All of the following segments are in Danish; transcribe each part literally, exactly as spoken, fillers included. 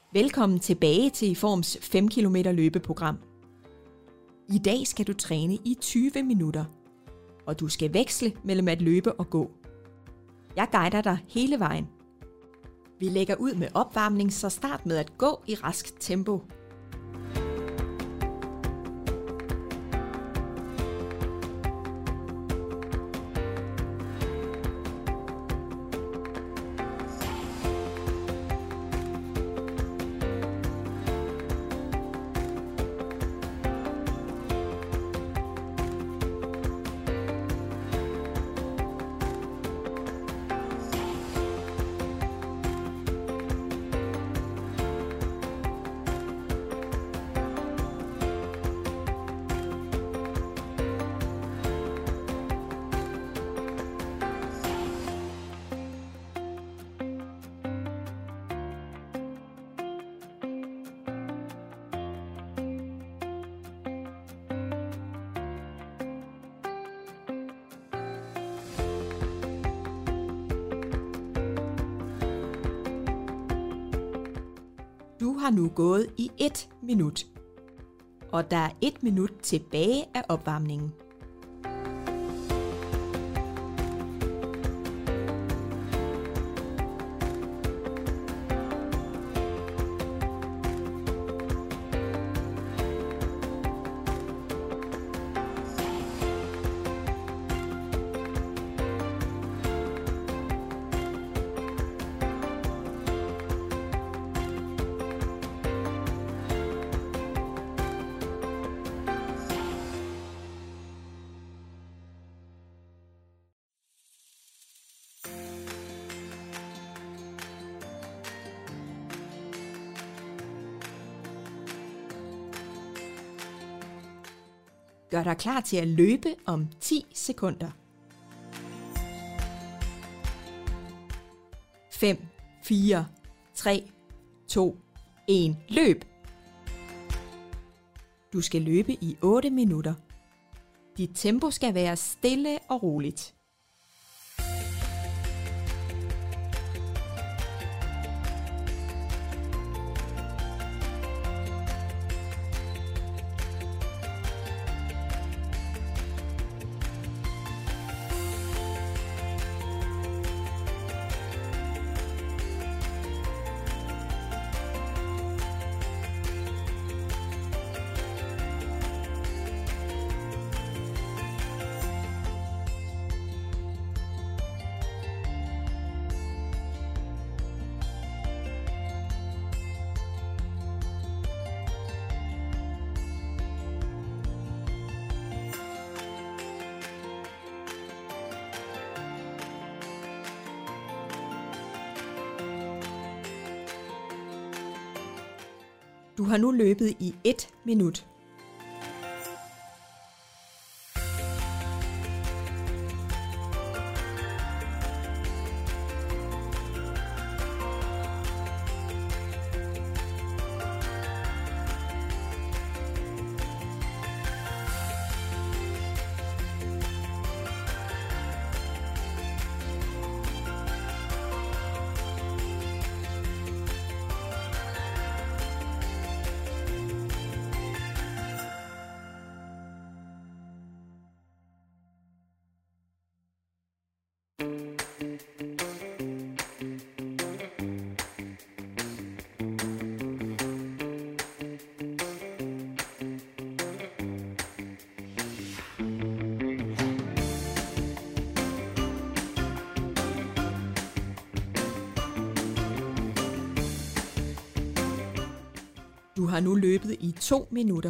Velkommen tilbage til Iforms fem kilometer løbeprogram. I dag skal du træne i tyve minutter, og du skal veksle mellem at løbe og gå. Jeg guider dig hele vejen. Vi lægger ud med opvarmning, så start med at gå i rask tempo. Du har nu gået i et minut, og der er et minut tilbage af opvarmningen. Gør dig klar til at løbe om ti sekunder. fem, fire, tre, to, et. Løb! Du skal løbe i otte minutter. Dit tempo skal være stille og roligt. Du har nu løbet i et minut. Du har nu løbet i to minutter.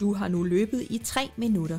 Du har nu løbet i tre minutter.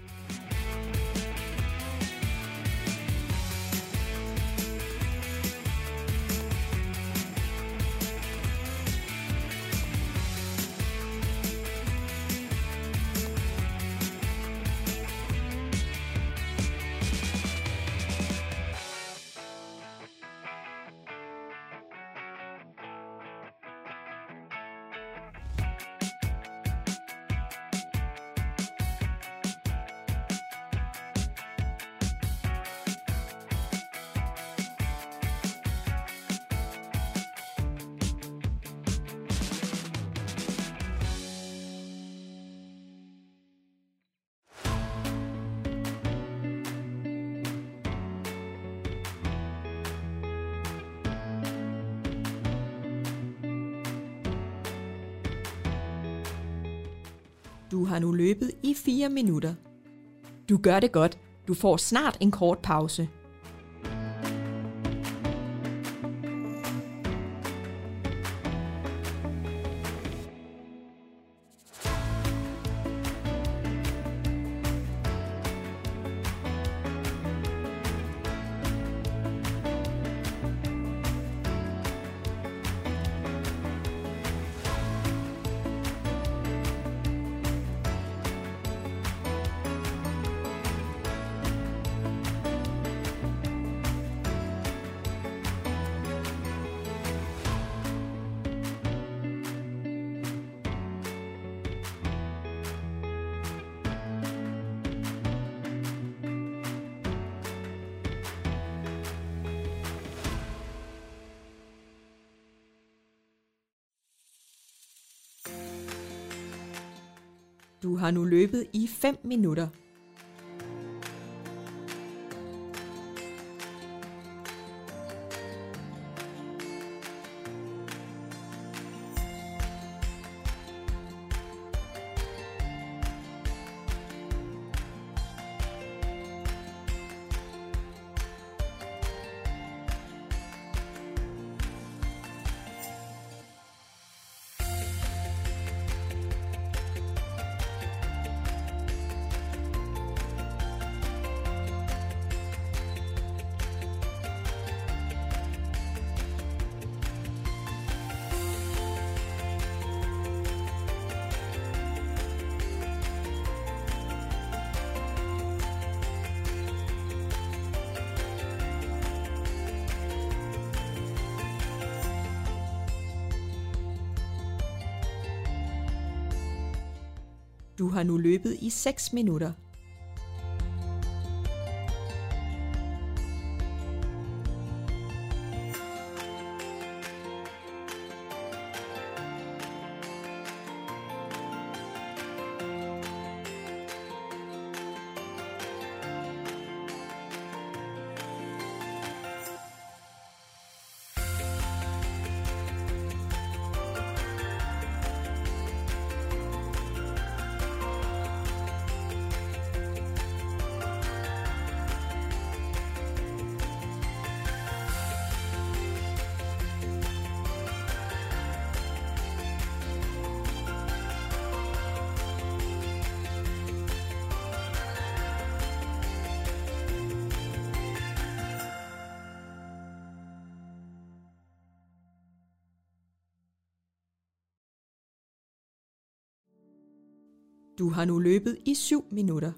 Du har nu løbet i fire minutter. Du gør det godt. Du får snart en kort pause. Du har nu løbet i fem minutter. Du har nu løbet i seks minutter. Du har nu løbet i syv minutter.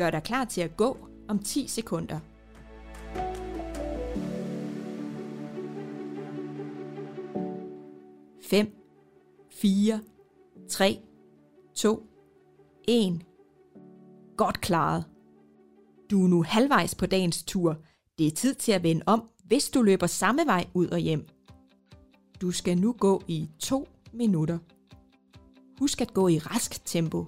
Gør dig klar til at gå om ti sekunder. fem, fire, tre, to, en. Godt klaret. Du er nu halvvejs på dagens tur. Det er tid til at vende om, hvis du løber samme vej ud og hjem. Du skal nu gå i to minutter. Husk at gå i rask tempo.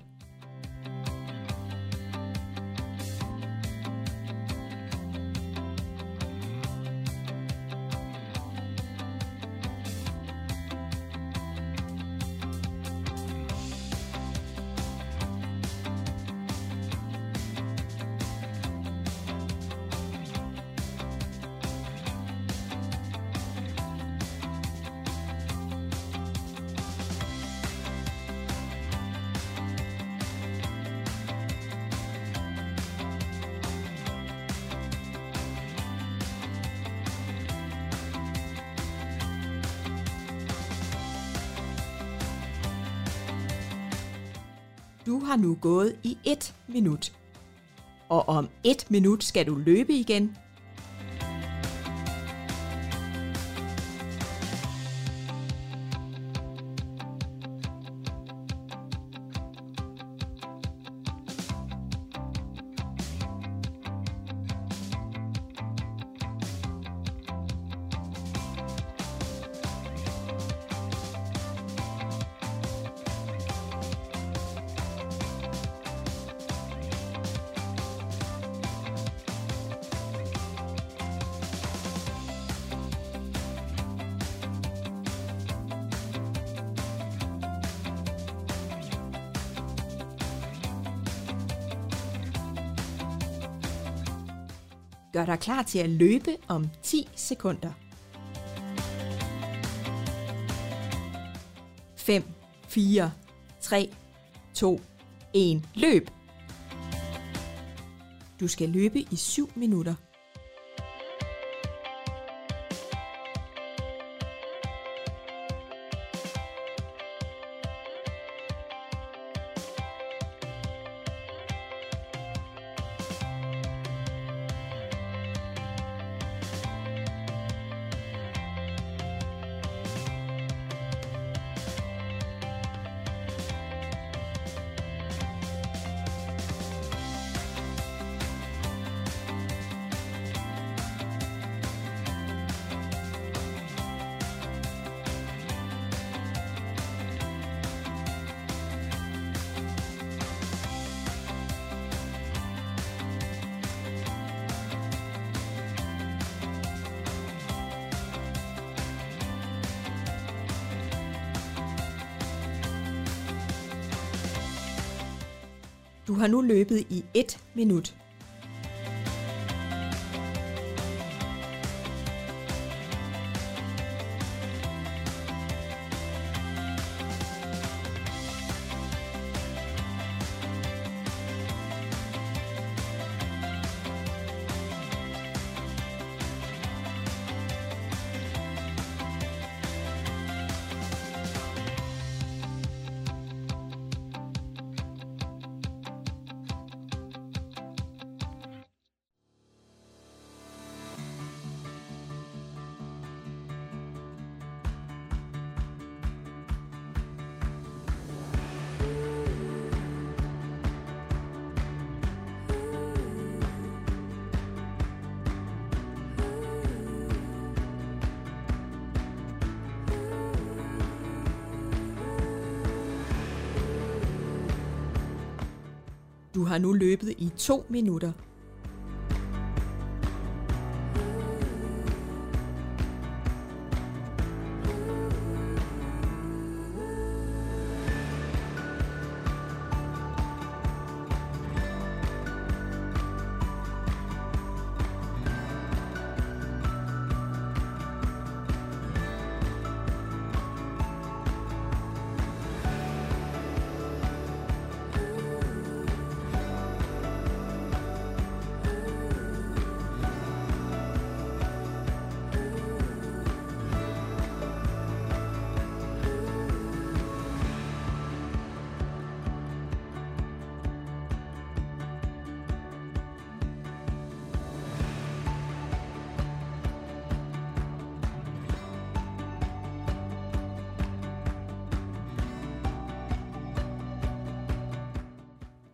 Du har nu gået i et minut. Og om et minut skal du løbe igen. Gør dig klar til at løbe om ti sekunder. fem, fire, tre, to, en. Løb! Du skal løbe i syv minutter. Du har nu løbet i et minut. Du har nu løbet i to minutter.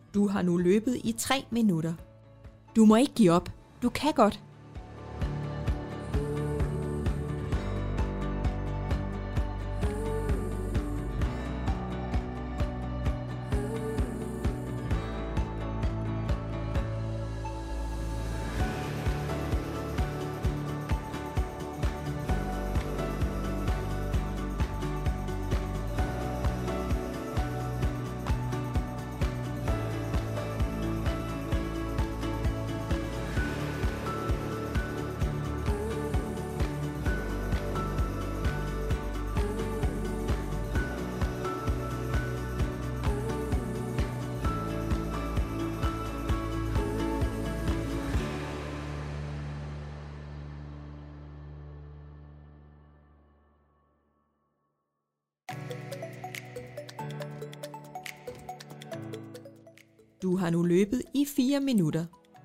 Du har nu løbet i tre minutter. Du må ikke give op. Du kan godt. Du har nu løbet i fire minutter.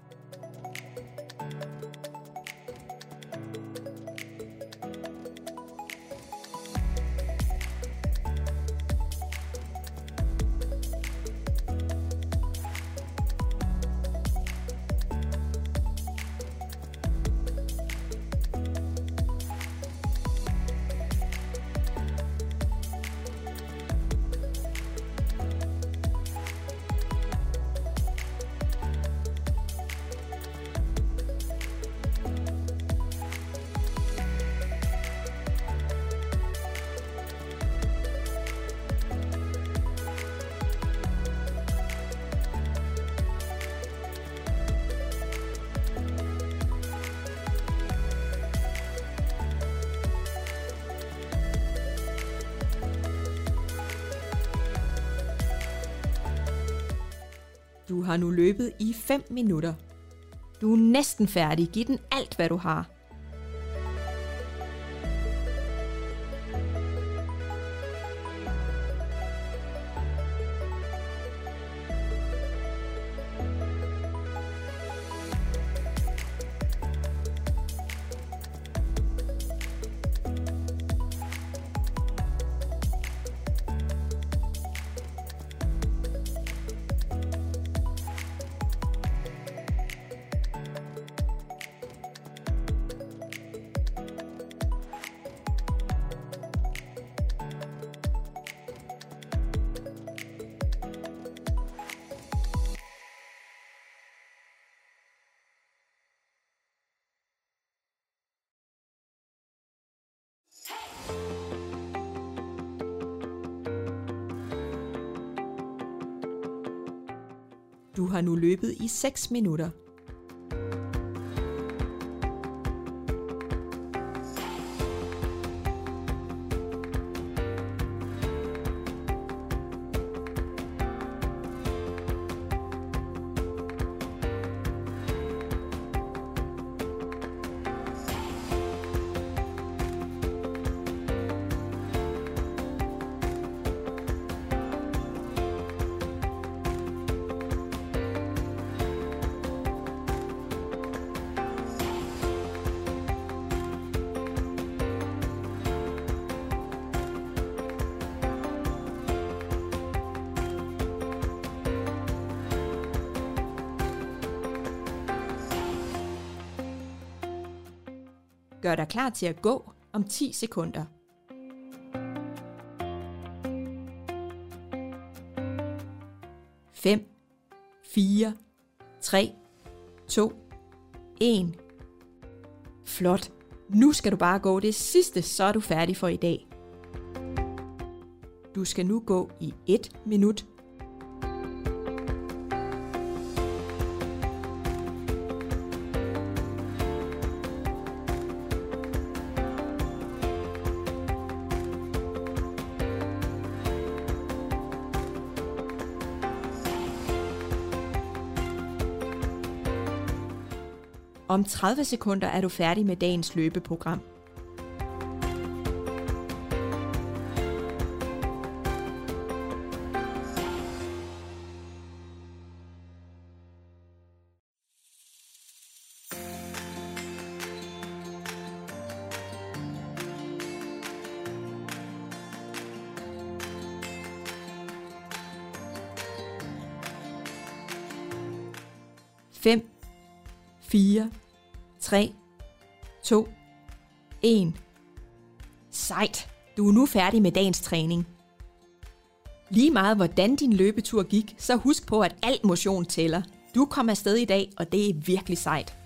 Du har nu løbet i fem minutter. Du er næsten færdig. Giv den alt, hvad du har. Du har nu løbet i seks minutter. Gør dig klar til at gå om ti sekunder. fem, fire, tre, to, en. Flot. Nu skal du bare gå det sidste, så er du færdig for i dag. Du skal nu gå i et minut. Om tredive sekunder er du færdig med dagens løbeprogram. fem, fire, tre, to, en. Sejt! Du er nu færdig med dagens træning. Lige meget hvordan din løbetur gik, så husk på, at al motion tæller. Du kom afsted i dag, og det er virkelig sejt.